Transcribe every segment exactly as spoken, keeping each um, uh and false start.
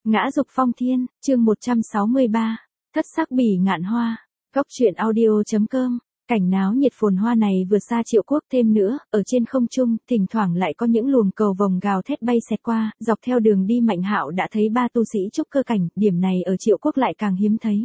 Ngã dục phong thiên, chương một trăm sáu mươi ba, thất sắc bỉ ngạn hoa, góc truyện audio.com. Cảnh náo nhiệt phồn hoa này vượt xa Triệu Quốc thêm nữa, ở trên không trung, thỉnh thoảng lại có những luồng cầu vồng gào thét bay xẹt qua, dọc theo đường đi Mạnh Hạo đã thấy ba tu sĩ trúc cơ cảnh, điểm này ở Triệu Quốc lại càng hiếm thấy.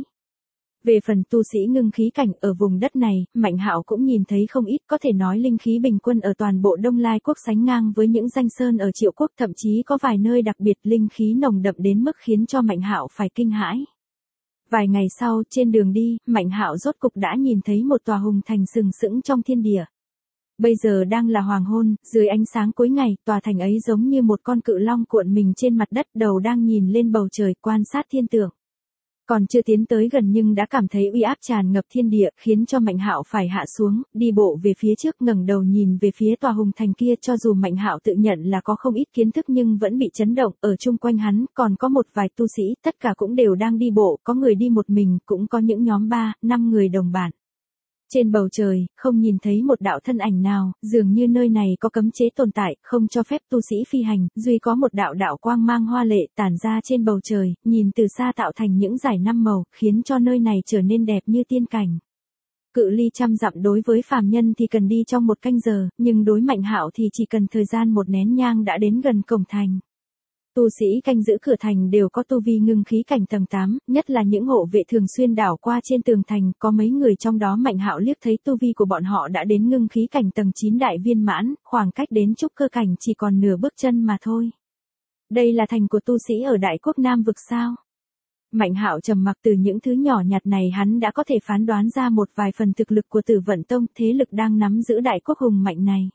Về phần tu sĩ ngưng khí cảnh ở vùng đất này, Mạnh Hạo cũng nhìn thấy không ít, có thể nói linh khí bình quân ở toàn bộ Đông Lai Quốc sánh ngang với những danh sơn ở Triệu Quốc, thậm chí có vài nơi đặc biệt linh khí nồng đậm đến mức khiến cho Mạnh Hạo phải kinh hãi. Vài ngày sau, trên đường đi, Mạnh Hạo rốt cục đã nhìn thấy một tòa hùng thành sừng sững trong thiên địa. Bây giờ đang là hoàng hôn, dưới ánh sáng cuối ngày, tòa thành ấy giống như một con cự long cuộn mình trên mặt đất, đầu đang nhìn lên bầu trời quan sát thiên tượng. Còn chưa tiến tới gần nhưng đã cảm thấy uy áp tràn ngập thiên địa, khiến cho Mạnh Hạo phải hạ xuống, đi bộ về phía trước, ngẩng đầu nhìn về phía tòa hùng thành kia. Cho dù Mạnh Hạo tự nhận là có không ít kiến thức nhưng vẫn bị chấn động, ở chung quanh hắn còn có một vài tu sĩ, tất cả cũng đều đang đi bộ, có người đi một mình, cũng có những nhóm ba, năm người đồng bản. Trên bầu trời, không nhìn thấy một đạo thân ảnh nào, dường như nơi này có cấm chế tồn tại, không cho phép tu sĩ phi hành, duy có một đạo đạo quang mang hoa lệ tản ra trên bầu trời, nhìn từ xa tạo thành những dải năm màu, khiến cho nơi này trở nên đẹp như tiên cảnh. Cự ly trăm dặm đối với phàm nhân thì cần đi trong một canh giờ, nhưng đối Mạnh Hạo thì chỉ cần thời gian một nén nhang đã đến gần cổng thành. Tu sĩ canh giữ cửa thành đều có tu vi ngưng khí cảnh tầng tám, nhất là những hộ vệ thường xuyên đảo qua trên tường thành, có mấy người trong đó Mạnh Hạo liếc thấy tu vi của bọn họ đã đến ngưng khí cảnh tầng chín đại viên mãn, khoảng cách đến trúc cơ cảnh chỉ còn nửa bước chân mà thôi. Đây là thành của tu sĩ ở Đại Quốc Nam vực sao? Mạnh Hạo trầm mặc, từ những thứ nhỏ nhặt này hắn đã có thể phán đoán ra một vài phần thực lực của Tử Vận Tông, thế lực đang nắm giữ Đại Quốc hùng mạnh này.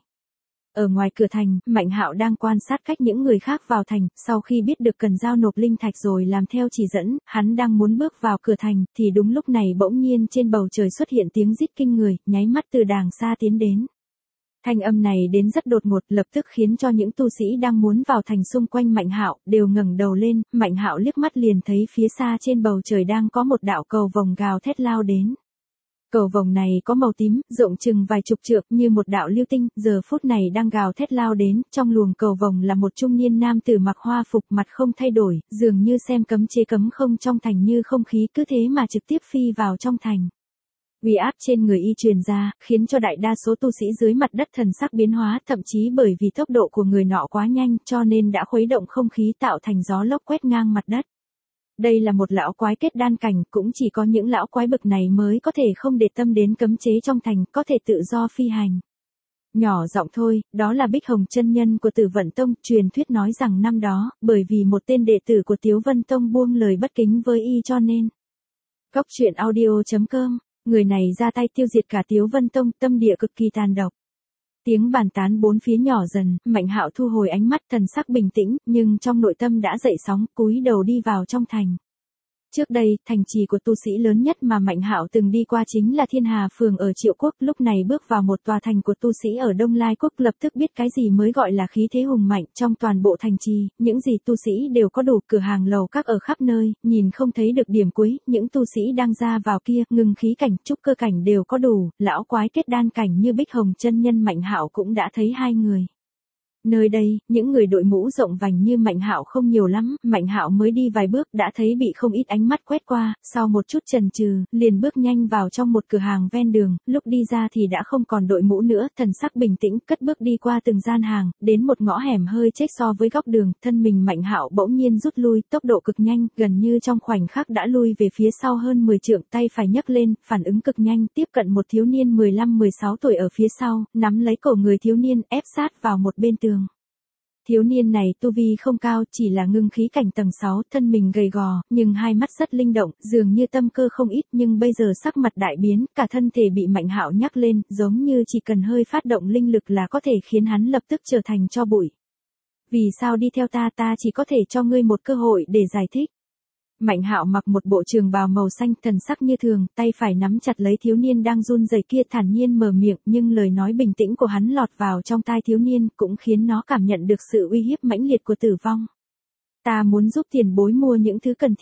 Ở ngoài cửa thành, Mạnh Hạo đang quan sát cách những người khác vào thành, sau khi biết được cần giao nộp linh thạch rồi làm theo chỉ dẫn, hắn đang muốn bước vào cửa thành, thì đúng lúc này bỗng nhiên trên bầu trời xuất hiện tiếng rít kinh người, nháy mắt từ đàng xa tiến đến. Thanh âm này đến rất đột ngột, lập tức khiến cho những tu sĩ đang muốn vào thành xung quanh Mạnh Hạo đều ngẩng đầu lên. Mạnh Hạo liếc mắt liền thấy phía xa trên bầu trời đang có một đạo cầu vồng gào thét lao đến. Cầu vồng này có màu tím, rộng chừng vài chục trượng, như một đạo lưu tinh, giờ phút này đang gào thét lao đến. Trong luồng cầu vồng là một trung niên nam tử mặc hoa phục, mặt không thay đổi, dường như xem cấm chế cấm không trong thành như không khí, cứ thế mà trực tiếp phi vào trong thành. Uy áp trên người y truyền ra, khiến cho đại đa số tu sĩ dưới mặt đất thần sắc biến hóa, thậm chí bởi vì tốc độ của người nọ quá nhanh, cho nên đã khuấy động không khí tạo thành gió lốc quét ngang mặt đất. Đây là một lão quái kết đan cảnh, cũng chỉ có những lão quái bực này mới có thể không để tâm đến cấm chế trong thành, có thể tự do phi hành. Nhỏ giọng thôi, đó là Bích Hồng chân nhân của Tử Vận Tông, truyền thuyết nói rằng năm đó, bởi vì một tên đệ tử của Tiếu Vân Tông buông lời bất kính với y cho nên. Góc truyện audio.com, người này ra tay tiêu diệt cả Tiếu Vân Tông, tâm địa cực kỳ tàn độc. Tiếng bàn tán bốn phía nhỏ dần, Mạnh Hạo thu hồi ánh mắt, thần sắc bình tĩnh, nhưng trong nội tâm đã dậy sóng, cúi đầu đi vào trong thành. Trước đây, thành trì của tu sĩ lớn nhất mà Mạnh Hạo từng đi qua chính là Thiên Hà Phường ở Triệu Quốc, lúc này bước vào một tòa thành của tu sĩ ở Đông Lai Quốc, lập tức biết cái gì mới gọi là khí thế hùng mạnh. Trong toàn bộ thành trì, những gì tu sĩ đều có đủ, cửa hàng lầu các ở khắp nơi, nhìn không thấy được điểm cuối, những tu sĩ đang ra vào kia, ngưng khí cảnh, trúc cơ cảnh đều có đủ, lão quái kết đan cảnh như Bích Hồng chân nhân Mạnh Hạo cũng đã thấy hai người. Nơi đây, những người đội mũ rộng vành như Mạnh Hạo không nhiều lắm, Mạnh Hạo mới đi vài bước đã thấy bị không ít ánh mắt quét qua, sau một chút chần chừ, liền bước nhanh vào trong một cửa hàng ven đường, lúc đi ra thì đã không còn đội mũ nữa, thần sắc bình tĩnh, cất bước đi qua từng gian hàng, đến một ngõ hẻm hơi chếch so với góc đường, thân mình Mạnh Hạo bỗng nhiên rút lui, tốc độ cực nhanh, gần như trong khoảnh khắc đã lui về phía sau hơn mười trượng, tay phải nhấc lên, phản ứng cực nhanh, tiếp cận một thiếu niên mười lăm mười sáu tuổi ở phía sau, nắm lấy cổ người thiếu niên, ép sát vào một bên tường. Thiếu niên này tu vi không cao, chỉ là ngưng khí cảnh tầng sáu, thân mình gầy gò, nhưng hai mắt rất linh động, dường như tâm cơ không ít, nhưng bây giờ sắc mặt đại biến, cả thân thể bị Mạnh Hạo nhắc lên, giống như chỉ cần hơi phát động linh lực là có thể khiến hắn lập tức trở thành tro bụi. Vì sao đi theo ta, ta chỉ có thể cho ngươi một cơ hội để giải thích. Mạnh Hạo mặc một bộ trường bào màu xanh, thần sắc như thường, tay phải nắm chặt lấy thiếu niên đang run rẩy kia, thản nhiên mở miệng, nhưng lời nói bình tĩnh của hắn lọt vào trong tai thiếu niên, cũng khiến nó cảm nhận được sự uy hiếp mãnh liệt của tử vong. Ta muốn giúp tiền bối mua những thứ cần thiết.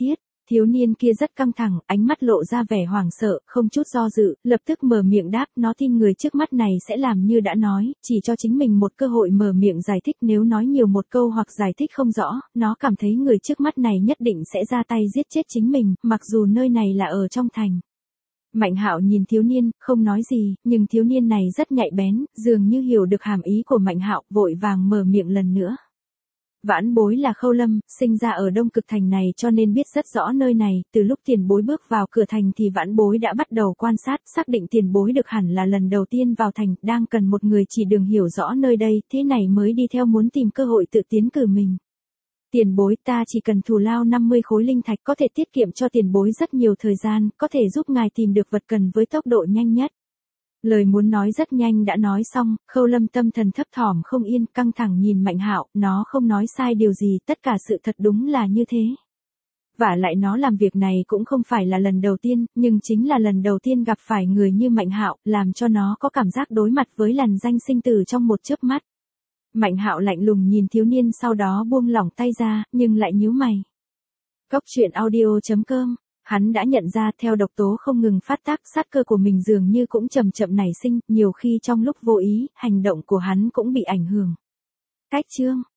Thiếu niên kia rất căng thẳng, ánh mắt lộ ra vẻ hoảng sợ, không chút do dự, lập tức mở miệng đáp, nó tin người trước mắt này sẽ làm như đã nói, chỉ cho chính mình một cơ hội mở miệng giải thích, nếu nói nhiều một câu hoặc giải thích không rõ, nó cảm thấy người trước mắt này nhất định sẽ ra tay giết chết chính mình, mặc dù nơi này là ở trong thành. Mạnh Hạo nhìn thiếu niên, không nói gì, nhưng thiếu niên này rất nhạy bén, dường như hiểu được hàm ý của Mạnh Hạo, vội vàng mở miệng lần nữa. Vãn bối là Khâu Lâm, sinh ra ở Đông Cực Thành này cho nên biết rất rõ nơi này, từ lúc tiền bối bước vào cửa thành thì vãn bối đã bắt đầu quan sát, xác định tiền bối được hẳn là lần đầu tiên vào thành, đang cần một người chỉ đường hiểu rõ nơi đây, thế này mới đi theo muốn tìm cơ hội tự tiến cử mình. Tiền bối, ta chỉ cần thù lao năm mươi khối linh thạch có thể tiết kiệm cho tiền bối rất nhiều thời gian, có thể giúp ngài tìm được vật cần với tốc độ nhanh nhất. Lời muốn nói rất nhanh đã nói xong, Khâu Lâm tâm thần thấp thỏm không yên, căng thẳng nhìn Mạnh Hạo, nó không nói sai điều gì, tất cả sự thật đúng là như thế. Vả lại nó làm việc này cũng không phải là lần đầu tiên, nhưng chính là lần đầu tiên gặp phải người như Mạnh Hạo, làm cho nó có cảm giác đối mặt với lằn danh sinh tử trong một chớp mắt. Mạnh Hạo lạnh lùng nhìn thiếu niên, sau đó buông lỏng tay ra, nhưng lại nhíu mày. Cốc truyện audio chấm com. Hắn đã nhận ra theo độc tố không ngừng phát tác, sát cơ của mình dường như cũng chậm chậm nảy sinh, nhiều khi trong lúc vô ý, hành động của hắn cũng bị ảnh hưởng. Cách chương